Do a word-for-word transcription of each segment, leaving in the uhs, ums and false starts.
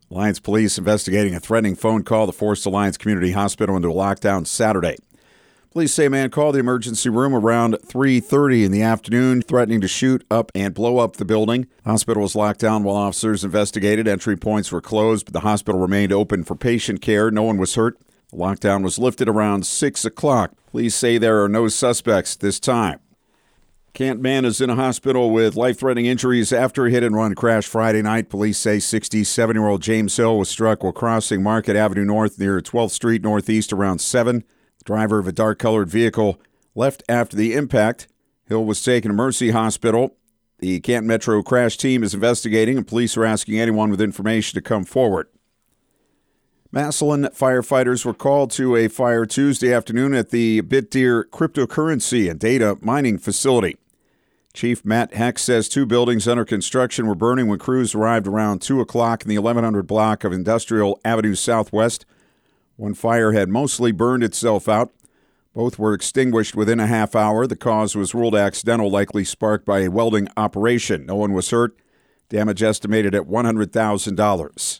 Alliance police investigating a threatening phone call that forced Alliance Community Hospital into a lockdown Saturday. Police say a man called the emergency room around three thirty in the afternoon, threatening to shoot up and blow up the building. The hospital was locked down while officers investigated. Entry points were closed, but the hospital remained open for patient care. No one was hurt. The lockdown was lifted around six o'clock. Police say there are no suspects this time. Kent man is in a hospital with life-threatening injuries after a hit-and-run crash Friday night. Police say sixty-seven-year-old James Hill was struck while crossing Market Avenue North near twelfth Street Northeast around seven. The driver of a dark-colored vehicle left after the impact. Hill was taken to Mercy Hospital. The Canton Metro crash team is investigating, and police are asking anyone with information to come forward. Massillon firefighters were called to a fire Tuesday afternoon at the Bitdeer cryptocurrency and data mining facility. Chief Matt Heck says two buildings under construction were burning when crews arrived around two o'clock in the eleven hundred block of Industrial Avenue Southwest. One fire had mostly burned itself out. Both were extinguished within a half hour. The cause was ruled accidental, likely sparked by a welding operation. No one was hurt. Damage estimated at one hundred thousand dollars.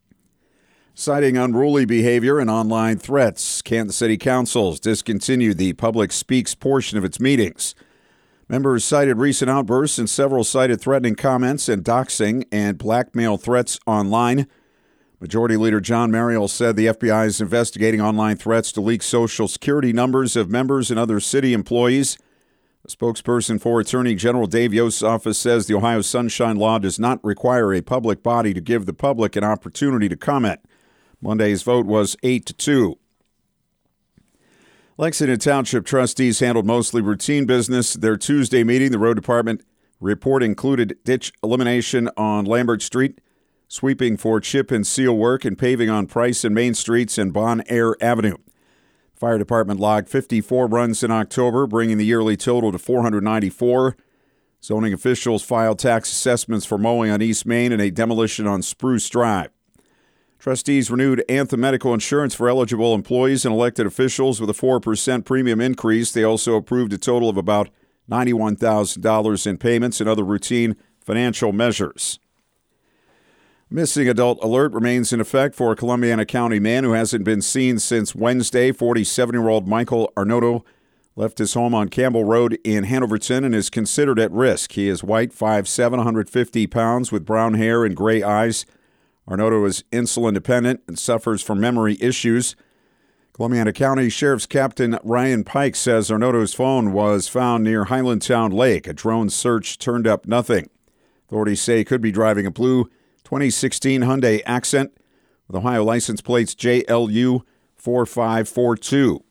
Citing unruly behavior and online threats, Kansas City Council's discontinued the Public Speaks portion of its meetings. Members cited recent outbursts and several cited threatening comments and doxing and blackmail threats online. Majority Leader John Mariel said the F B I is investigating online threats to leak Social Security numbers of members and other city employees. A spokesperson for Attorney General Dave Yost's office says the Ohio Sunshine Law does not require a public body to give the public an opportunity to comment. Monday's vote was eight to two. Lexington Township trustees handled mostly routine business. Their Tuesday meeting, the road department report included ditch elimination on Lambert Street, sweeping for chip and seal work, and paving on Price and Main Streets and Bon Air Avenue. Fire department logged fifty-four runs in October, bringing the yearly total to four hundred ninety-four. Zoning officials filed tax assessments for mowing on East Main and a demolition on Spruce Drive. Trustees renewed Anthem Medical Insurance for eligible employees and elected officials with a four percent premium increase. They also approved a total of about ninety-one thousand dollars in payments and other routine financial measures. Missing adult alert remains in effect for a Columbiana County man who hasn't been seen since Wednesday. forty-seven-year-old Michael Arnotto left his home on Campbell Road in Hanoverton and is considered at risk. He is white, five foot seven, one hundred fifty pounds, with brown hair and gray eyes. Arnotto is insulin dependent and suffers from memory issues. Columbiana County Sheriff's Captain Ryan Pike says Arnotto's phone was found near Highlandtown Lake. A drone search turned up nothing. Authorities say he could be driving a blue twenty sixteen Hyundai Accent with Ohio license plates J L U four five four two.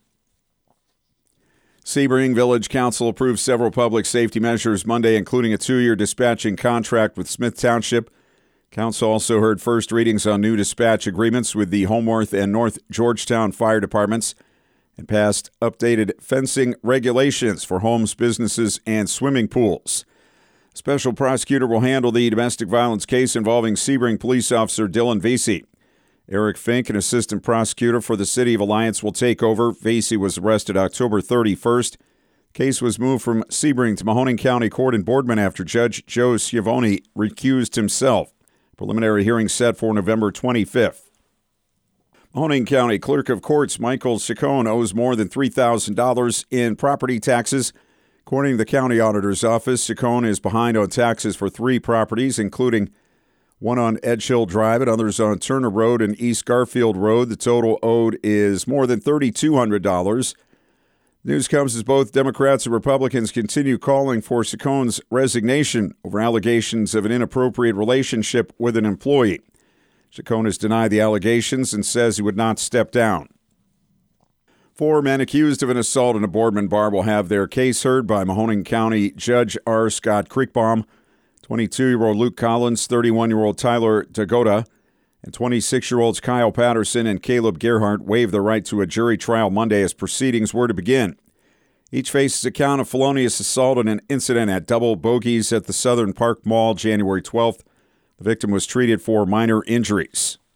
Sebring Village Council approved several public safety measures Monday, including a two-year dispatching contract with Smith Township. Council also heard first readings on new dispatch agreements with the Homeworth and North Georgetown Fire Departments and passed updated fencing regulations for homes, businesses, and swimming pools. Special prosecutor will handle the domestic violence case involving Sebring police officer Dylan Vasey. Eric Fink, an assistant prosecutor for the City of Alliance, will take over. Vasey was arrested October thirty-first. The case was moved from Sebring to Mahoning County Court in Boardman after Judge Joe Schiavone recused himself. Preliminary hearing set for November twenty-fifth. Mahoning County Clerk of Courts Michael Ciccone owes more than three thousand dollars in property taxes. According to the county auditor's office, Ciccone is behind on taxes for three properties, including one on Edge Hill Drive and others on Turner Road and East Garfield Road. The total owed is more than three thousand two hundred dollars. News comes as both Democrats and Republicans continue calling for Ciccone's resignation over allegations of an inappropriate relationship with an employee. Ciccone has denied the allegations and says he would not step down. Four men accused of an assault in a Boardman bar will have their case heard by Mahoning County Judge R. Scott Kriegbaum. twenty-two-year-old Luke Collins, thirty-one-year-old Tyler Dagoda, and twenty-six-year-olds Kyle Patterson and Caleb Gerhardt waived their right to a jury trial Monday as proceedings were to begin. Each faces a count of felonious assault in an incident at Double Bogies at the Southern Park Mall January twelfth. The victim was treated for minor injuries.